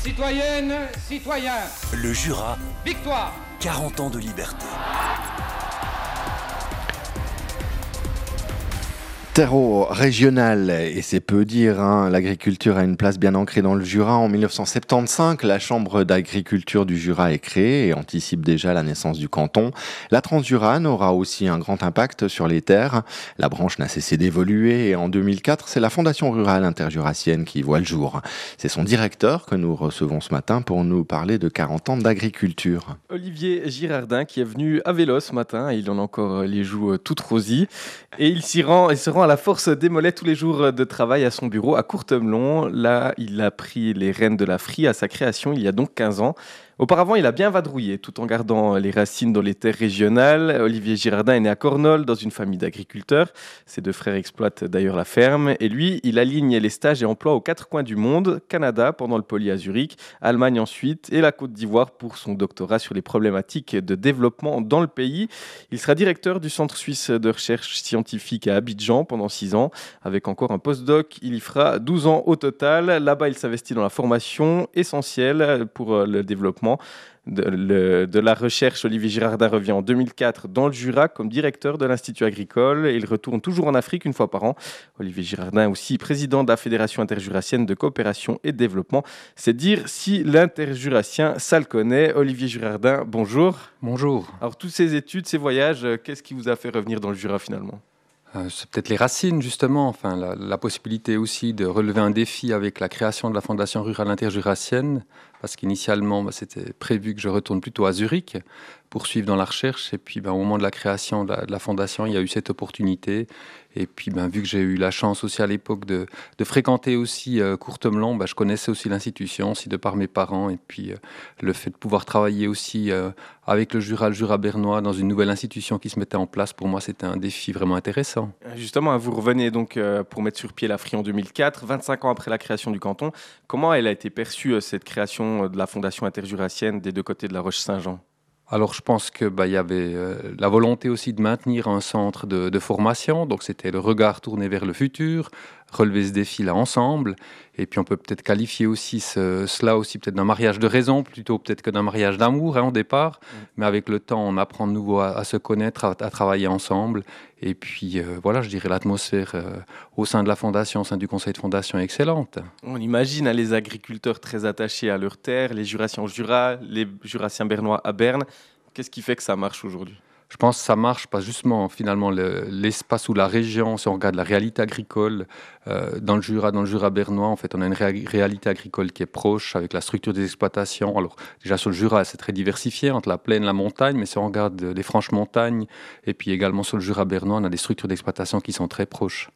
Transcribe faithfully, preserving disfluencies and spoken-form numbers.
Citoyennes, citoyens, Le Jura, victoire! quarante ans de liberté. Terreau régional, et c'est peu dire, hein, l'agriculture a une place bien ancrée dans le Jura. En dix-neuf cent soixante-quinze, la Chambre d'agriculture du Jura est créée et anticipe déjà la naissance du canton. La Transjurane aura aussi un grand impact sur les terres. La branche n'a cessé d'évoluer et en deux mille quatre, c'est la Fondation rurale interjurassienne qui voit le jour. C'est son directeur que nous recevons ce matin pour nous parler de quarante ans d'agriculture. Olivier Girardin qui est venu à vélo ce matin, il en a encore les joues toutes rosies et il s'y rend, il se rend à la force des mollets tous les jours de travail à son bureau à Courtemelon. Là, il a pris les rênes de la F R I à sa création il y a donc quinze ans. Auparavant, il a bien vadrouillé tout en gardant les racines dans les terres régionales. Olivier Girardin est né à Cornol dans une famille d'agriculteurs. Ses deux frères exploitent d'ailleurs la ferme. Et lui, il aligne les stages et emplois aux quatre coins du monde. Canada pendant le Poly à Zurich, Allemagne ensuite et la Côte d'Ivoire pour son doctorat sur les problématiques de développement dans le pays. Il sera directeur du Centre suisse de recherche scientifique à Abidjan pendant six ans. Avec encore un postdoc, il y fera douze ans au total. Là-bas, il s'investit dans la formation essentielle pour le développement De, le, de la recherche. Olivier Girardin revient en deux mille quatre dans le Jura comme directeur de l'Institut agricole et il retourne toujours en Afrique une fois par an. Olivier Girardin est aussi président de la Fédération interjurassienne de coopération et de développement. C'est dire si l'interjurassien, ça le connaît. Olivier Girardin, bonjour. Bonjour. Alors, toutes ces études, ces voyages, qu'est-ce qui vous a fait revenir dans le Jura finalement ? Euh, c'est peut-être les racines, justement. Enfin, la, la possibilité aussi de relever un défi avec la création de la Fondation rurale interjurassienne, parce qu'initialement, bah, c'était prévu que je retourne plutôt à Zurich, poursuivre dans la recherche. Et puis, bah, au moment de la création de la, de la Fondation, il y a eu cette opportunité. Et puis, bah, vu que j'ai eu la chance aussi à l'époque de, de fréquenter aussi euh, Courtemelon, bah, je connaissais aussi l'institution, aussi de par mes parents. Et puis, euh, le fait de pouvoir travailler aussi euh, avec le Jura, le Jura bernois, dans une nouvelle institution qui se mettait en place, pour moi, c'était un défi vraiment intéressant. Justement, vous revenez donc euh, pour mettre sur pied la F R I en deux mille quatre, vingt-cinq ans après la création du canton. Comment elle a été perçue, euh, cette création de la Fondation interjurassienne des deux côtés de la Roche-Saint-Jean ? Alors, je pense qu'il bah, y avait euh, la volonté aussi de maintenir un centre de, de formation. Donc, c'était le regard tourné vers le futur, relever ce défi-là ensemble. Et puis, on peut peut-être qualifier aussi ce, cela aussi peut-être d'un mariage de raison, plutôt peut-être que d'un mariage d'amour, hein, au départ. Mmh. Mais avec le temps, on apprend de nouveau à, à se connaître, à, à travailler ensemble. Et puis, euh, voilà, je dirais l'atmosphère euh, au sein de la Fondation, au sein du conseil de fondation est excellente. On imagine hein, les agriculteurs très attachés à leurs terres, les Jurassiens au Jura, les Jurassiens bernois à Berne. Qu'est-ce qui fait que ça marche aujourd'hui ? Je pense que ça marche parce justement, finalement, le, l'espace ou la région, si on regarde la réalité agricole, euh, dans le Jura, dans le Jura bernois, en fait, on a une ré- réalité agricole qui est proche avec la structure des exploitations. Alors, déjà sur le Jura, c'est très diversifié entre la plaine et la montagne, mais si on regarde les franches montagnes, et puis également sur le Jura bernois, on a des structures d'exploitation qui sont très proches.